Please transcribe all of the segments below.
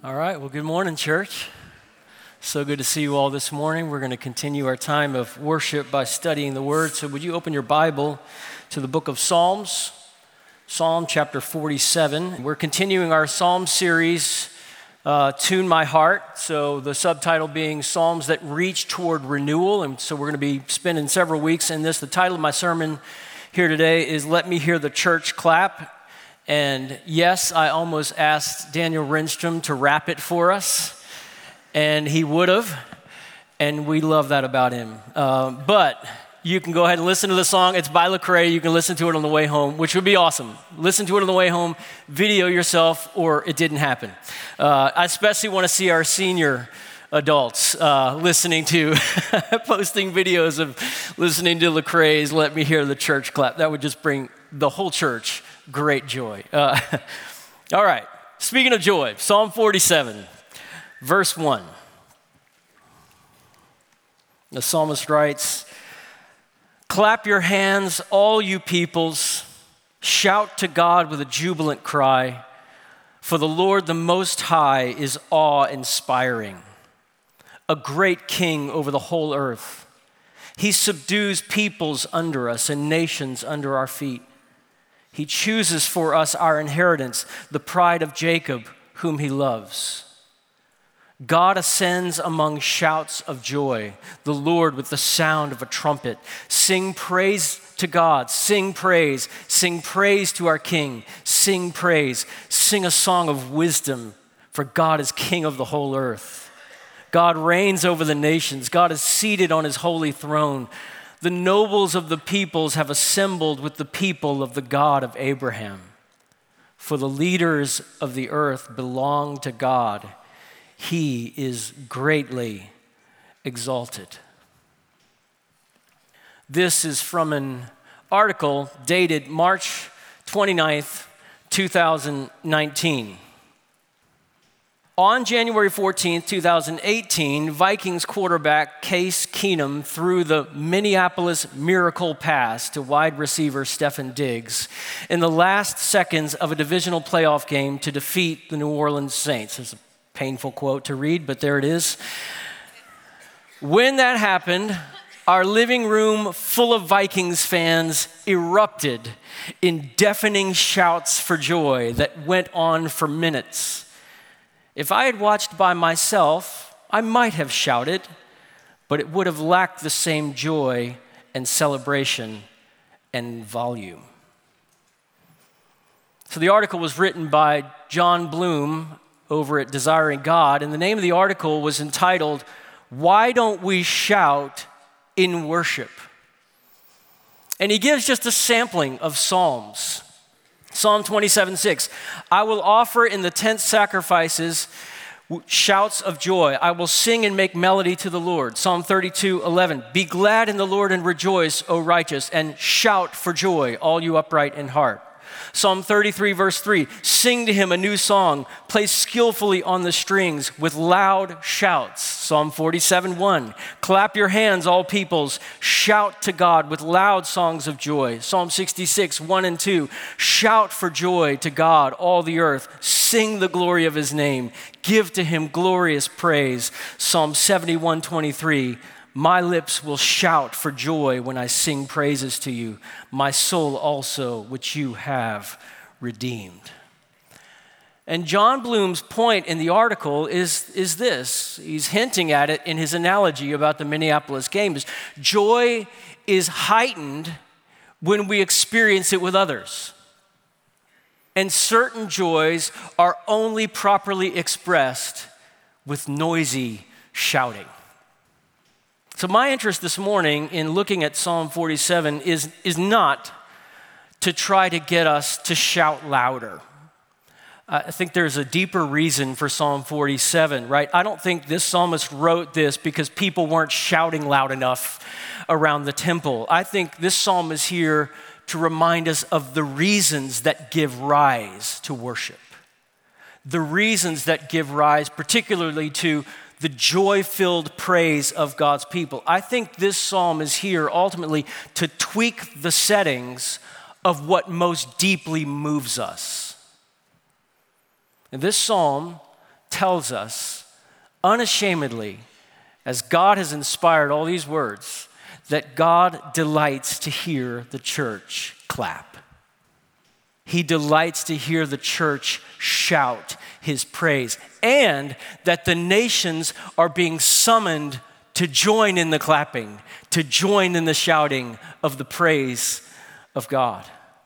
All right, well, good morning, church. So good to see you all this morning. We're going to continue our time of worship by studying the Word. So would you open your Bible to the book of Psalms, Psalm chapter 47. We're continuing our Psalm series, Tune My Heart. So the subtitle being Psalms that Reach Toward Renewal. And so we're going to be spending several weeks in this. The title of my sermon here today is Let Me Hear the Church Clap. And yes, I almost asked Daniel Renstrom to rap it for us, and he would have, and we love that about him. But you can go ahead and listen to the song. It's by Lecrae. You can listen to it on the way home, which would be awesome. Listen to it on the way home, video yourself, or it didn't happen. I especially want to see our senior adults listening to, posting videos of listening to Lecrae's Let Me Hear the Church Clap. That would just bring the whole church great joy. All right, speaking of joy, Psalm 47, verse 1. The psalmist writes, "Clap your hands, all you peoples, shout to God with a jubilant cry, for the Lord the Most High is awe-inspiring, a great king over the whole earth. He subdues peoples under us and nations under our feet. He chooses for us our inheritance, the pride of Jacob, whom he loves. God ascends among shouts of joy, the Lord with the sound of a trumpet. Sing praise to God, sing praise to our King, sing praise, sing a song of wisdom, for God is King of the whole earth. God reigns over the nations, God is seated on his holy throne. The nobles of the peoples have assembled with the people of the God of Abraham. For the leaders of the earth belong to God. He is greatly exalted." This is from an article dated March 29th, 2019. On January 14th, 2018, Vikings quarterback Case Keenum threw the Minneapolis Miracle pass to wide receiver Stefon Diggs in the last seconds of a divisional playoff game to defeat the New Orleans Saints. It's a painful quote to read, but there it is. When that happened, our living room full of Vikings fans erupted in deafening shouts for joy that went on for minutes. If I had watched by myself, I might have shouted, but it would have lacked the same joy and celebration and volume. So the article was written by John Bloom over at Desiring God, and the name of the article was entitled, "Why Don't We Shout in Worship?" And he gives just a sampling of Psalms. Psalm 27:6, "I will offer in the tent sacrifices shouts of joy. I will sing and make melody to the Lord." Psalm 32:11, "Be glad in the Lord and rejoice, O righteous, and shout for joy, all you upright in heart." Psalm 33 verse 3, "Sing to him a new song, play skillfully on the strings with loud shouts." Psalm 47:1, "Clap your hands, all peoples, shout to God with loud songs of joy." Psalm 66:1 and 2, "Shout for joy to God, all the earth, sing the glory of his name, give to him glorious praise." Psalm 71:23, "My lips will shout for joy when I sing praises to you, my soul also, which you have redeemed." And John Bloom's point in the article is this. He's hinting at it in his analogy about the Minneapolis games. Joy is heightened when we experience it with others. And certain joys are only properly expressed with noisy shouting. So my interest this morning in looking at Psalm 47 is not to try to get us to shout louder. I think there's a deeper reason for Psalm 47, right? I don't think this psalmist wrote this because people weren't shouting loud enough around the temple. I think this psalm is here to remind us of the reasons that give rise to worship. The reasons that give rise particularly to the joy-filled praise of God's people. I think this psalm is here ultimately to tweak the settings of what most deeply moves us. In this psalm, tells us unashamedly, as God has inspired all these words, that God delights to hear the church clap. He delights to hear the church shout his praise, and that the nations are being summoned to join in the clapping, to join in the shouting of the praise of God.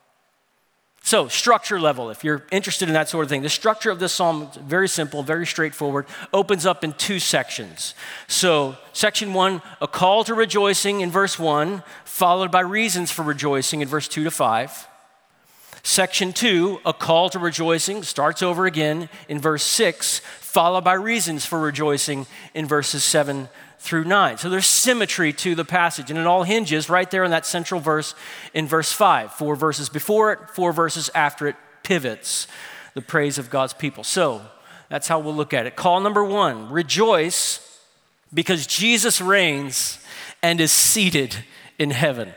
So, structure level, if you're interested in that sort of thing, the structure of this psalm is very simple, very straightforward, opens up in two sections. So, section 1, a call to rejoicing in verse 1, followed by reasons for rejoicing in verse 2 to 5. Section 2, a call to rejoicing, starts over again in verse 6, followed by reasons for rejoicing in verses 7 through 9. So there's symmetry to the passage, and it all hinges right there in that central verse in verse 5. 4 verses before it, 4 verses after it pivots the praise of God's people. So that's how we'll look at it. Call number 1, rejoice because Jesus reigns and is seated in heaven.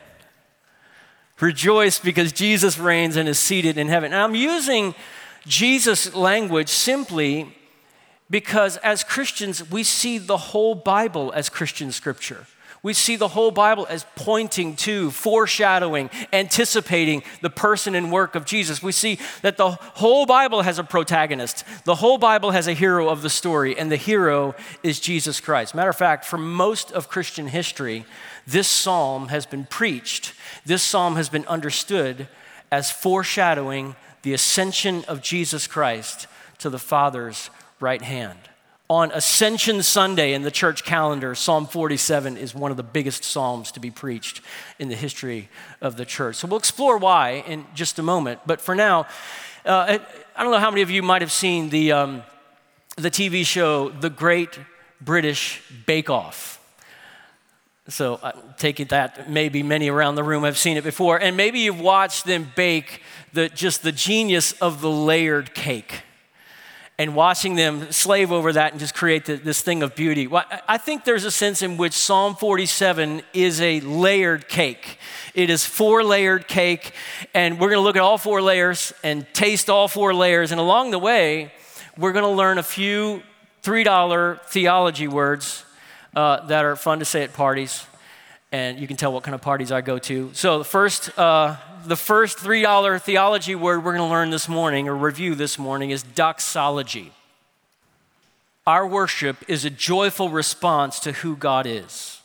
Rejoice because Jesus reigns and is seated in heaven. And I'm using Jesus language simply because as Christians, we see the whole Bible as Christian scripture. We see the whole Bible as pointing to, foreshadowing, anticipating the person and work of Jesus. We see that the whole Bible has a protagonist. The whole Bible has a hero of the story, and the hero is Jesus Christ. Matter of fact, for most of Christian history, this psalm has been preached. This psalm has been understood as foreshadowing the ascension of Jesus Christ to the Father's right hand. On Ascension Sunday in the church calendar, Psalm 47 is one of the biggest psalms to be preached in the history of the church. So we'll explore why in just a moment. But for now, I don't know how many of you might have seen the TV show, The Great British Bake Off. So I take it that maybe many around the room have seen it before. And maybe you've watched them bake the genius of the layered cake, and watching them slave over that and just create this thing of beauty. Well, I think there's a sense in which Psalm 47 is a layered cake. It is 4-layered cake, and we're gonna look at all 4 layers and taste all 4 layers. And along the way, we're gonna learn a few $3 theology words that are fun to say at parties. And you can tell what kind of parties I go to. So the first $3 theology word we're going to learn this morning, or review this morning, is doxology. Our worship is a joyful response to who God is.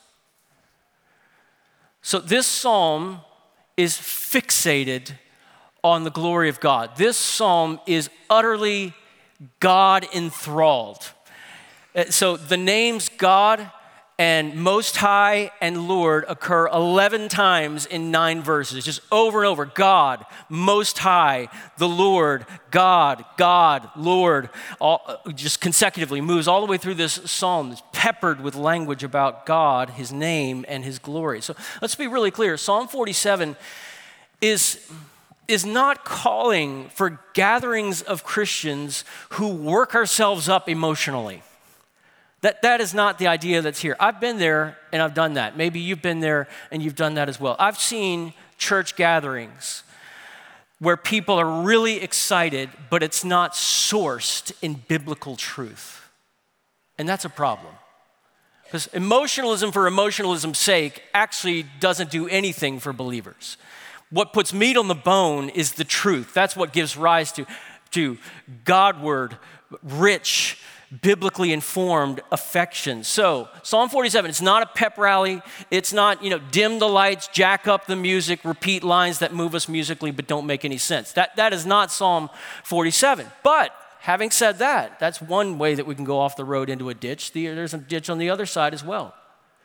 So this psalm is fixated on the glory of God. This psalm is utterly God enthralled. So the names God and Most High and Lord occur 11 times in 9 verses, just over and over. God, Most High, the Lord, God, Lord, all, just consecutively moves all the way through this psalm. It's peppered with language about God, his name, and his glory. So let's be really clear. Psalm 47 is not calling for gatherings of Christians who work ourselves up emotionally. That is not the idea that's here. I've been there and I've done that. Maybe you've been there and you've done that as well. I've seen church gatherings where people are really excited, but it's not sourced in biblical truth. And that's a problem. Because emotionalism for emotionalism's sake actually doesn't do anything for believers. What puts meat on the bone is the truth. That's what gives rise to Godward, rich, biblically informed affection. So Psalm 47, it's not a pep rally. It's not, dim the lights, jack up the music, repeat lines that move us musically but don't make any sense. That is not Psalm 47. But having said that, that's one way that we can go off the road into a ditch. There's a ditch on the other side as well.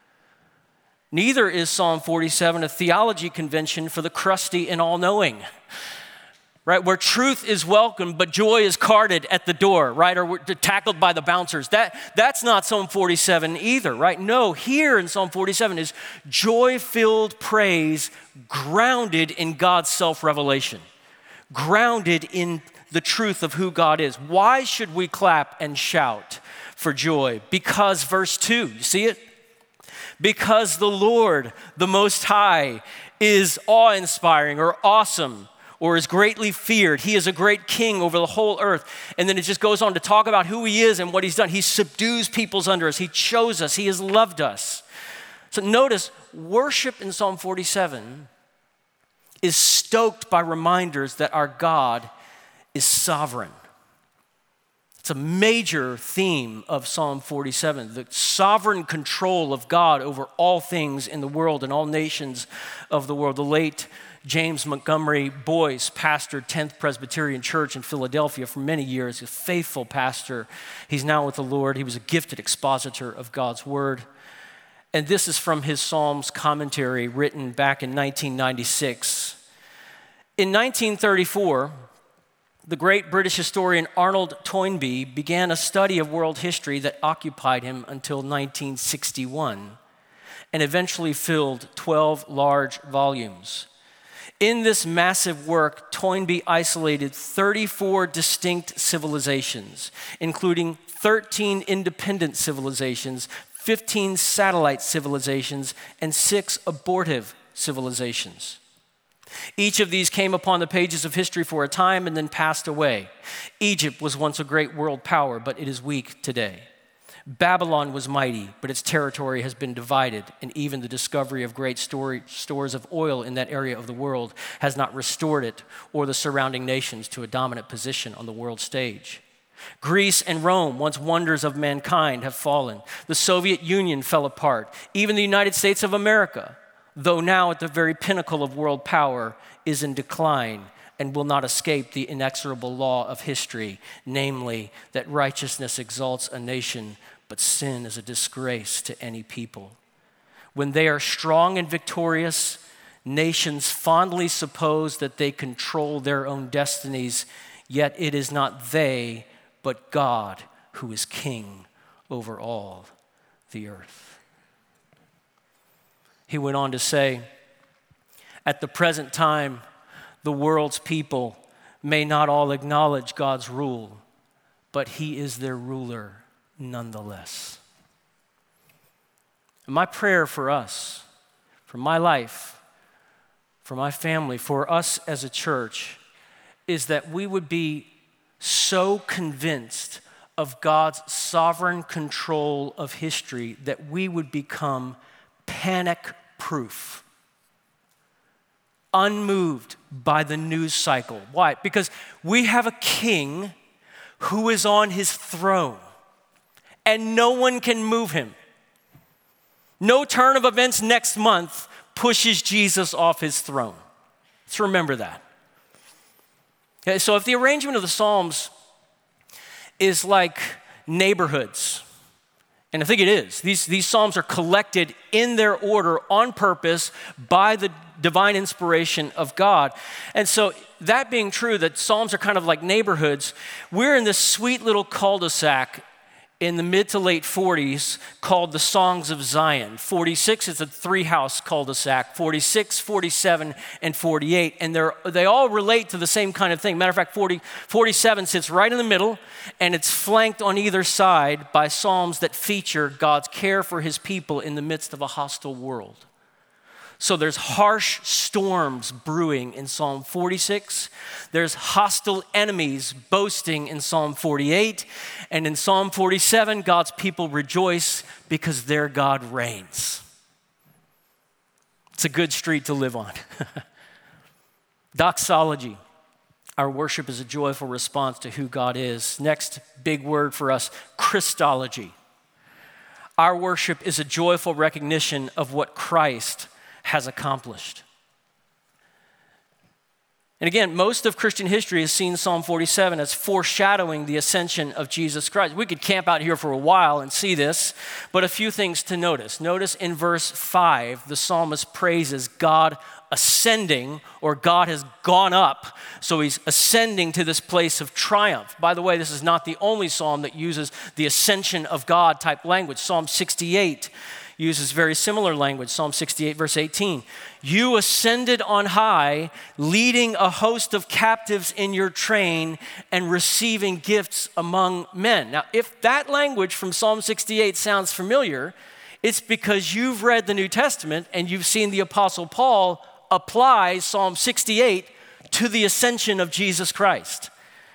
Neither is Psalm 47 a theology convention for the crusty and all-knowing. Right, where truth is welcome, but joy is carted at the door, right? Or we're tackled by the bouncers. That's not Psalm 47 either, right? No, here in Psalm 47 is joy-filled praise grounded in God's self-revelation, grounded in the truth of who God is. Why should we clap and shout for joy? Because verse 2, you see it? Because the Lord, the Most High, is awe-inspiring or awesome, or is greatly feared. He is a great king over the whole earth. And then it just goes on to talk about who he is and what he's done. He subdues peoples under us. He chose us. He has loved us. So notice, worship in Psalm 47 is stoked by reminders that our God is sovereign. It's a major theme of Psalm 47, the sovereign control of God over all things in the world and all nations of the world. The late James Montgomery Boyce pastored 10th Presbyterian Church in Philadelphia for many years, a faithful pastor. He's now with the Lord. He was a gifted expositor of God's word. And this is from his Psalms commentary written back in 1996. In 1934, the great British historian Arnold Toynbee began a study of world history that occupied him until 1961 and eventually filled 12 large volumes. In this massive work, Toynbee isolated 34 distinct civilizations, including 13 independent civilizations, 15 satellite civilizations, and 6 abortive civilizations. Each of these came upon the pages of history for a time and then passed away. Egypt was once a great world power, but it is weak today. Babylon was mighty, but its territory has been divided, and even the discovery of great stores of oil in that area of the world has not restored it or the surrounding nations to a dominant position on the world stage. Greece and Rome, once wonders of mankind, have fallen. The Soviet Union fell apart. Even the United States of America, though now at the very pinnacle of world power, is in decline and will not escape the inexorable law of history, namely that righteousness exalts a nation, but sin is a disgrace to any people. When they are strong and victorious, nations fondly suppose that they control their own destinies, yet it is not they, but God who is king over all the earth. He went on to say, at the present time, the world's people may not all acknowledge God's rule, but he is their ruler nonetheless. And my prayer for us, for my life, for my family, for us as a church, is that we would be so convinced of God's sovereign control of history that we would become panic-proof, unmoved by the news cycle. Why? Because we have a king who is on his throne, and no one can move him. No turn of events next month pushes Jesus off his throne. Let's remember that. Okay, so if the arrangement of the Psalms is like neighborhoods, and I think it is, these Psalms are collected in their order on purpose by the divine inspiration of God. And so that being true, that Psalms are kind of like neighborhoods, we're in this sweet little cul-de-sac in the mid to late 40s called the Songs of Zion. 46 is a 3-house cul-de-sac, 46, 47, and 48. And they all relate to the same kind of thing. Matter of fact, 47 sits right in the middle, and it's flanked on either side by psalms that feature God's care for his people in the midst of a hostile world. So there's harsh storms brewing in Psalm 46. There's hostile enemies boasting in Psalm 48. And in Psalm 47, God's people rejoice because their God reigns. It's a good street to live on. Doxology. Our worship is a joyful response to who God is. Next big word for us, Christology. Our worship is a joyful recognition of what Christ has accomplished. And again, most of Christian history has seen Psalm 47 as foreshadowing the ascension of Jesus Christ. We could camp out here for a while and see this, but a few things to notice. Notice in verse 5, the psalmist praises God ascending, or God has gone up, so he's ascending to this place of triumph. By the way, this is not the only psalm that uses the ascension of God type language. Psalm 68 uses very similar language. Psalm 68, verse 18. You ascended on high, leading a host of captives in your train and receiving gifts among men. Now, if that language from Psalm 68 sounds familiar, it's because you've read the New Testament and you've seen the Apostle Paul apply Psalm 68 to the ascension of Jesus Christ.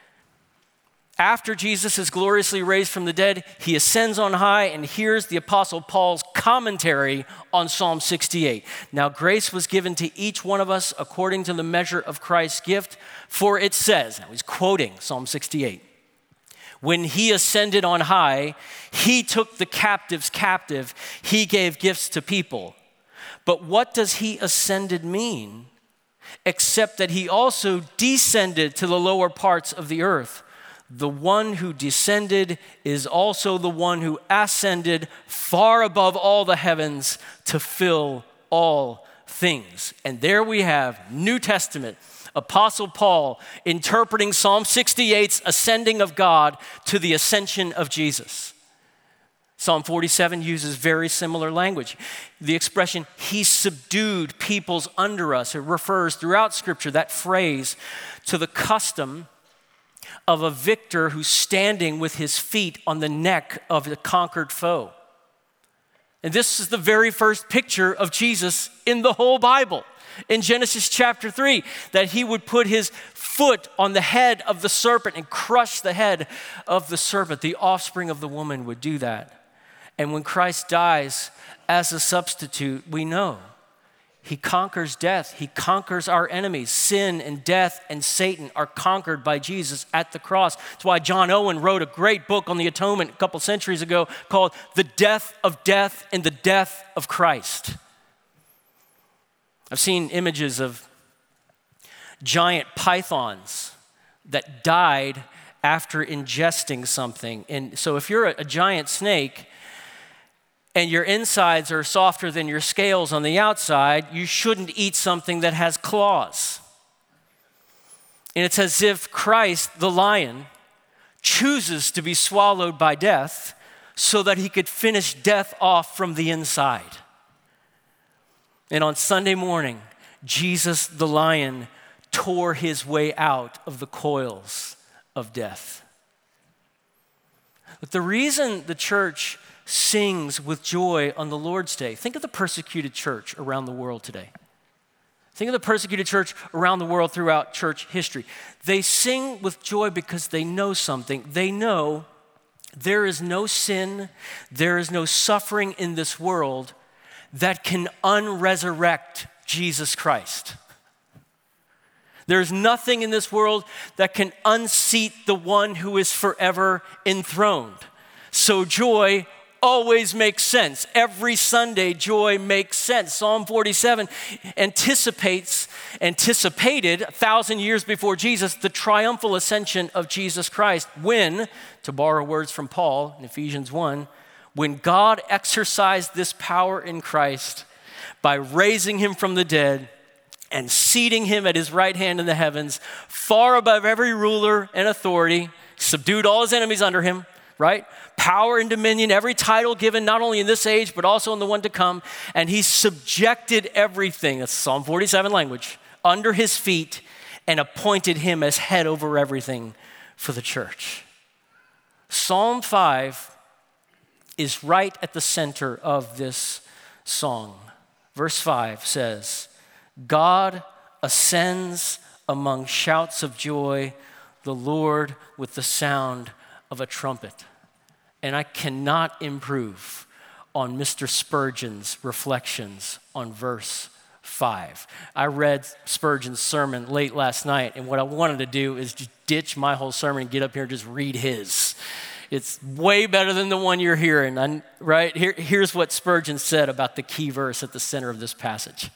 After Jesus is gloriously raised from the dead, he ascends on high, and here's the Apostle Paul's commentary on Psalm 68. Now grace was given to each one of us according to the measure of Christ's gift, for it says, now he's quoting Psalm 68, when he ascended on high, he took the captives captive, he gave gifts to people. But what does he ascended mean? Except that he also descended to the lower parts of the earth. The one who descended is also the one who ascended far above all the heavens to fill all things. And there we have New Testament, Apostle Paul interpreting Psalm 68's ascending of God to the ascension of Jesus. Psalm 47 uses very similar language. The expression, he subdued peoples under us. It refers throughout Scripture, that phrase, to the custom of a victor who's standing with his feet on the neck of the conquered foe. And this is the very first picture of Jesus in the whole Bible. In Genesis chapter 3, that he would put his foot on the head of the serpent and crush the head of the serpent. The offspring of the woman would do that. And when Christ dies as a substitute, we know he conquers death. He conquers our enemies. Sin and death and Satan are conquered by Jesus at the cross. That's why John Owen wrote a great book on the atonement a couple centuries ago called The Death of Death and the Death of Christ. I've seen images of giant pythons that died after ingesting something. And so if you're a giant snake and your insides are softer than your scales on the outside, you shouldn't eat something that has claws. And it's as if Christ, the lion, chooses to be swallowed by death so that he could finish death off from the inside. And on Sunday morning, Jesus, the lion, tore his way out of the coils of death. But the reason the church sings with joy on the Lord's Day, think of the persecuted church around the world today. Think of the persecuted church around the world throughout church history. They sing with joy because they know something. They know there is no sin, there is no suffering in this world that can unresurrect Jesus Christ. There's nothing in this world that can unseat the one who is forever enthroned. So joy always makes sense. Every Sunday, joy makes sense. Psalm 47 anticipated 1,000 years before Jesus, the triumphal ascension of Jesus Christ when, to borrow words from Paul in Ephesians 1, when God exercised this power in Christ by raising him from the dead and seating him at his right hand in the heavens, far above every ruler and authority, subdued all his enemies under him, right? Power and dominion, every title given not only in this age, but also in the one to come. And he subjected everything, that's Psalm 47 language, under his feet and appointed him as head over everything for the church. Psalm 5 is right at the center of this song. Verse 5 says, God ascends among shouts of joy, the Lord with the sound of a trumpet. And I cannot improve on Mr. Spurgeon's reflections on verse 5. I read Spurgeon's sermon late last night, and what I wanted to do is just ditch my whole sermon and get up here and just read his. It's way better than the one you're hearing, right? Here's what Spurgeon said about the key verse at the center of this passage.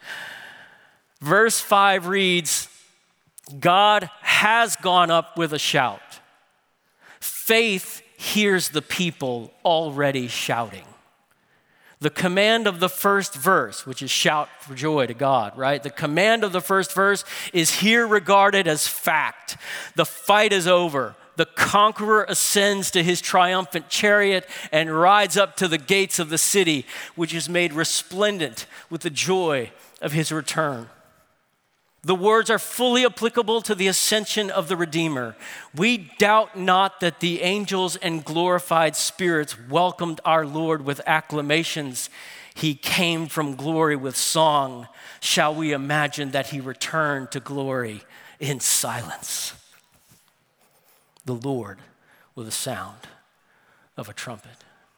Verse 5 reads, God has gone up with a shout. Faith hears the people already shouting. The command of the first verse, which is shout for joy to God, right? The command of the first verse is here regarded as fact. The fight is over. The conqueror ascends to his triumphant chariot and rides up to the gates of the city, which is made resplendent with the joy of his return. The words are fully applicable to the ascension of the Redeemer. We doubt not that the angels and glorified spirits welcomed our Lord with acclamations. He came from glory with song. Shall we imagine that he returned to glory in silence? The Lord with the sound of a trumpet.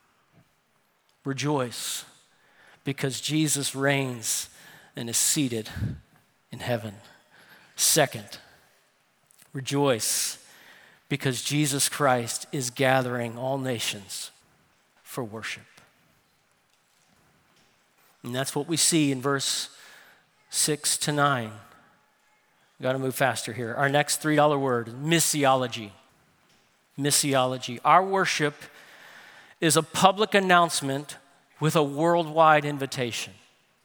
Rejoice, because Jesus reigns and is seated in heaven. Second, rejoice, because Jesus Christ is gathering all nations for worship. And that's what we see in verse 6 to 9. We've got to move faster here. Our next $3 word, missiology. Missiology. Our worship is a public announcement with a worldwide invitation.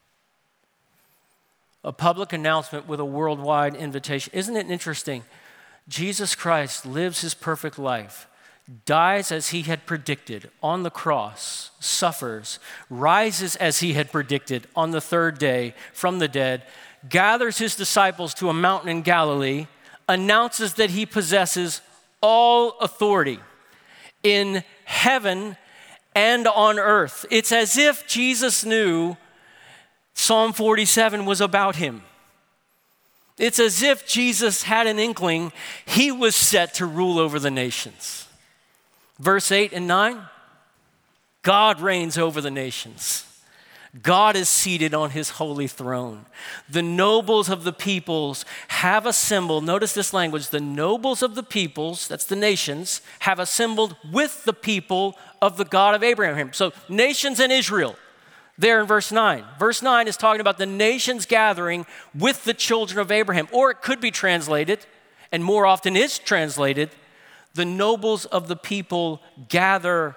A public announcement with a worldwide invitation. Isn't it interesting? Jesus Christ lives his perfect life, dies as he had predicted on the cross, suffers, rises as he had predicted on the third day from the dead, gathers his disciples to a mountain in Galilee, announces that he possesses all authority in heaven and on earth. It's as if Jesus knew Psalm 47 was about him. It's as if Jesus had an inkling he was set to rule over the nations. Verse 8 and 9, God reigns over the nations. God is seated on his holy throne. The nobles of the peoples have assembled. Notice this language. The nobles of the peoples, that's the nations, have assembled with the people of the God of Abraham. So nations and Israel. There in verse 9. Verse 9 is talking about the nations gathering with the children of Abraham. Or it could be translated, and more often is translated, the nobles of the people gather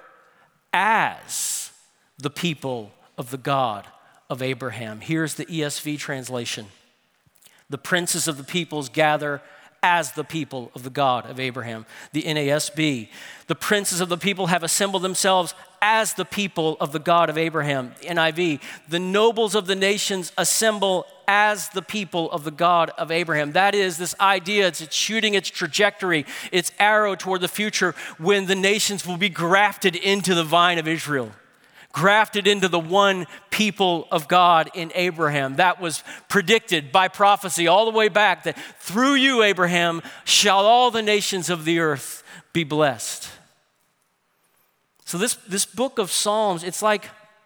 as the people of the God of Abraham. Here's the ESV translation. The princes of the peoples gather as the people of the God of Abraham. The NASB, the princes of the people have assembled themselves as the people of the God of Abraham. The NIV, the nobles of the nations assemble as the people of the God of Abraham. That is this idea, it's shooting its trajectory, its arrow toward the future when the nations will be grafted into the vine of Israel. Grafted into the one people of God in Abraham. That was predicted by prophecy all the way back, that through you, Abraham, shall all the nations of the earth be blessed. So this book of Psalms, it's like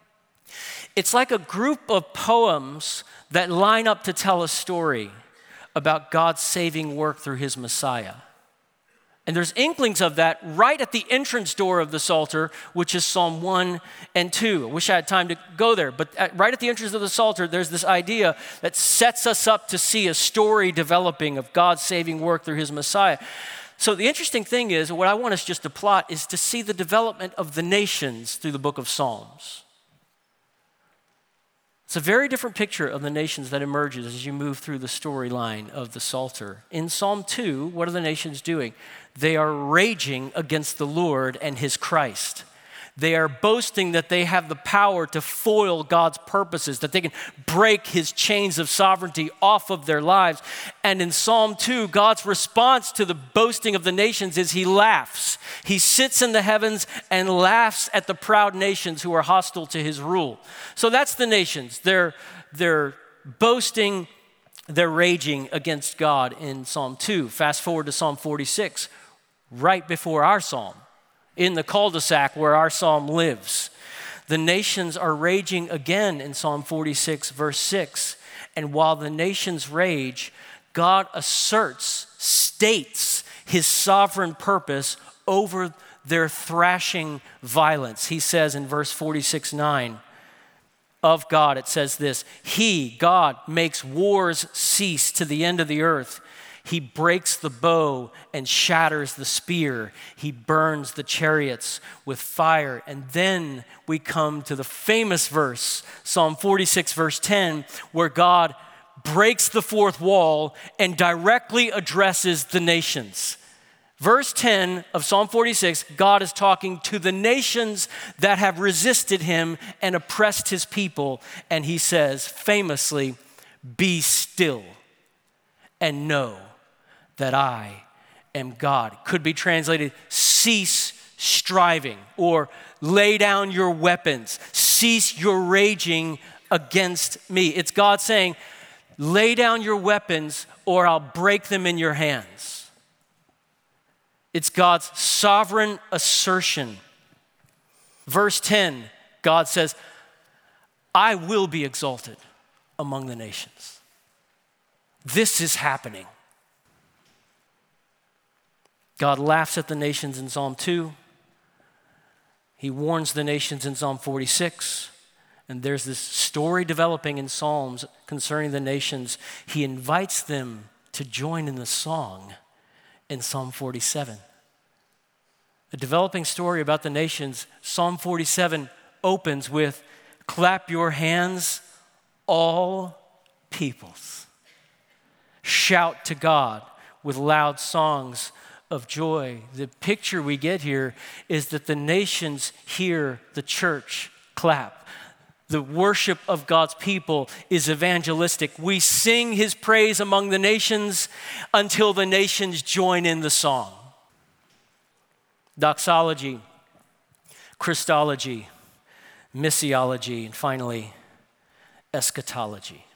a group of poems that line up to tell a story about God's saving work through his Messiah. And there's inklings of that right at the entrance door of the Psalter, which is Psalm 1 and 2. I wish I had time to go there, but right at the entrance of the Psalter, there's this idea that sets us up to see a story developing of God's saving work through his Messiah. So the interesting thing is, what I want us just to plot is to see the development of the nations through the book of Psalms. It's a very different picture of the nations that emerges as you move through the storyline of the Psalter. In Psalm 2, what are the nations doing? They are raging against the Lord and his Christ. They are boasting that they have the power to foil God's purposes, that they can break his chains of sovereignty off of their lives. And in Psalm 2, God's response to the boasting of the nations is he laughs. He sits in the heavens and laughs at the proud nations who are hostile to his rule. So that's the nations. They're boasting, they're raging against God in Psalm 2. Fast forward to Psalm 46, right before our psalm. In the cul-de-sac where our psalm lives. The nations are raging again in Psalm 46, verse 6. And while the nations rage, God states his sovereign purpose over their thrashing violence. He says in verse 46:9 of God, it says this, he, God, makes wars cease to the end of the earth. He breaks the bow and shatters the spear. He burns the chariots with fire. And then we come to the famous verse, Psalm 46, verse 10, where God breaks the fourth wall and directly addresses the nations. Verse 10 of Psalm 46, God is talking to the nations that have resisted him and oppressed his people. And he says famously, be still and know that I am God. Could be translated, cease striving, or lay down your weapons, cease your raging against me. It's God saying, lay down your weapons or I'll break them in your hands. It's God's sovereign assertion. Verse 10, God says, I will be exalted among the nations. This is happening. God laughs at the nations in Psalm 2. He warns the nations in Psalm 46. And there's this story developing in Psalms concerning the nations. He invites them to join in the song in Psalm 47. A developing story about the nations. Psalm 47 opens with, clap your hands, all peoples. Shout to God with loud songs of joy. The picture we get here is that the nations hear the church clap. The worship of God's people is evangelistic. We sing his praise among the nations until the nations join in the song. Doxology, Christology, missiology, and finally, eschatology.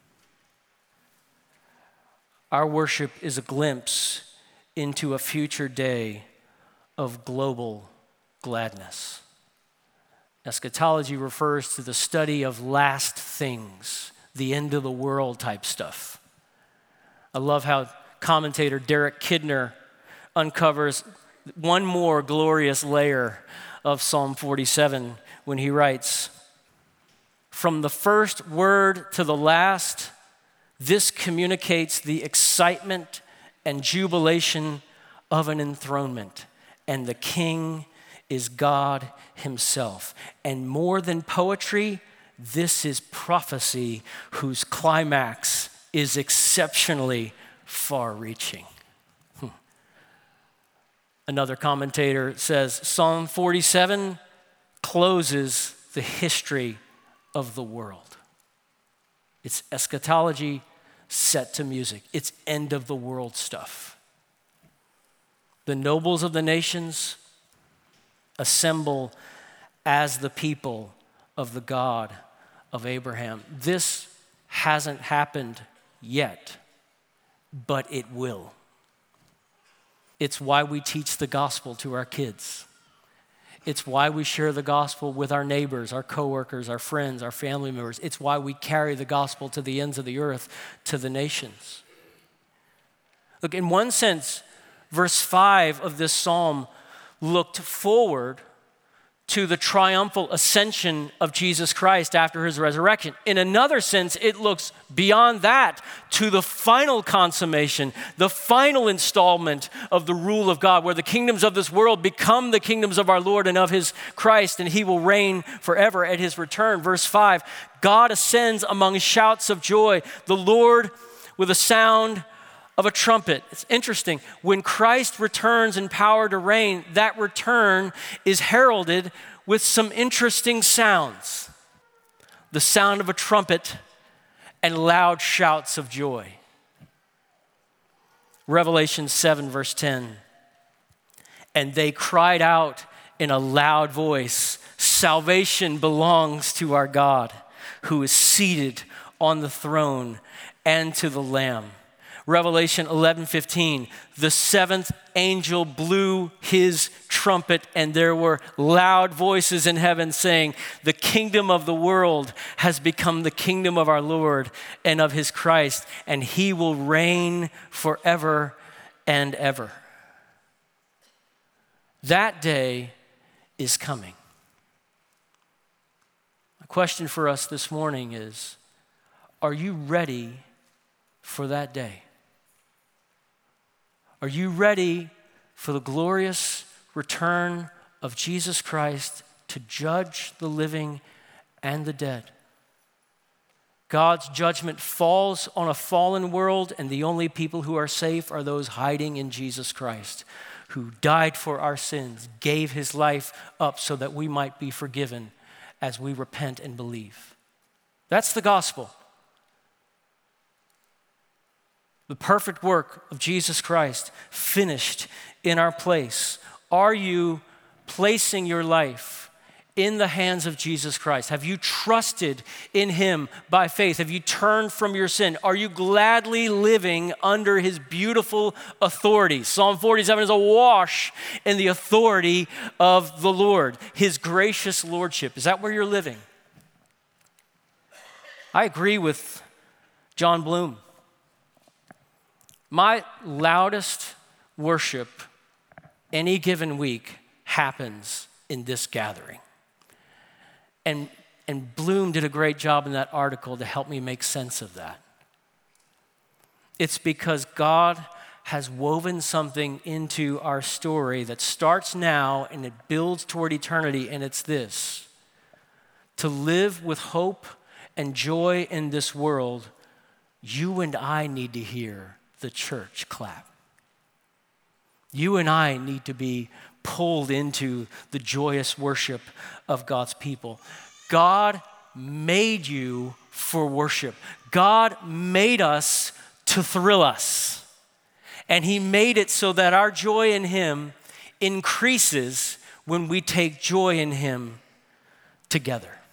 Our worship is a glimpse into a future day of global gladness. Eschatology refers to the study of last things, the end of the world type stuff. I love how commentator Derek Kidner uncovers one more glorious layer of Psalm 47 when he writes, from the first word to the last, this communicates the excitement and jubilation of an enthronement, and the king is God himself. And more than poetry, this is prophecy whose climax is exceptionally far-reaching. Another commentator says, Psalm 47 closes the history of the world. It's eschatology set to music. It's end of the world stuff. The nobles of the nations assemble as the people of the God of Abraham. This hasn't happened yet, but it will. It's why we teach the gospel to our kids. It's why we share the gospel with our neighbors, our coworkers, our friends, our family members. It's why we carry the gospel to the ends of the earth, to the nations. Look, in one sense, verse 5 of this psalm looked forward to the triumphal ascension of Jesus Christ after his resurrection. In another sense, it looks beyond that to the final consummation, the final installment of the rule of God, where the kingdoms of this world become the kingdoms of our Lord and of his Christ, and he will reign forever at his return. Verse 5, God ascends among shouts of joy, the Lord with a sound of a trumpet. It's interesting. When Christ returns in power to reign, that return is heralded with some interesting sounds. The sound of a trumpet and loud shouts of joy. Revelation 7, verse 10. And they cried out in a loud voice, salvation belongs to our God, who is seated on the throne and to the Lamb. Revelation 11:15, the seventh angel blew his trumpet, and there were loud voices in heaven saying, the kingdom of the world has become the kingdom of our Lord and of his Christ, and he will reign forever and ever. That day is coming. A question for us this morning is, are you ready for that day? Are you ready for the glorious return of Jesus Christ to judge the living and the dead? God's judgment falls on a fallen world, and the only people who are safe are those hiding in Jesus Christ, who died for our sins, gave his life up so that we might be forgiven as we repent and believe. That's the gospel. The perfect work of Jesus Christ finished in our place. Are you placing your life in the hands of Jesus Christ? Have you trusted in him by faith? Have you turned from your sin? Are you gladly living under his beautiful authority? Psalm 47 is awash in the authority of the Lord, his gracious lordship. Is that where you're living? I agree with John Bloom. My loudest worship any given week happens in this gathering. And Bloom did a great job in that article to help me make sense of that. It's because God has woven something into our story that starts now and it builds toward eternity, and it's this: to live with hope and joy in this world, you and I need to hear the church clap. You and I need to be pulled into the joyous worship of God's people. God made you for worship. God made us to thrill us. And he made it so that our joy in him increases when we take joy in him together.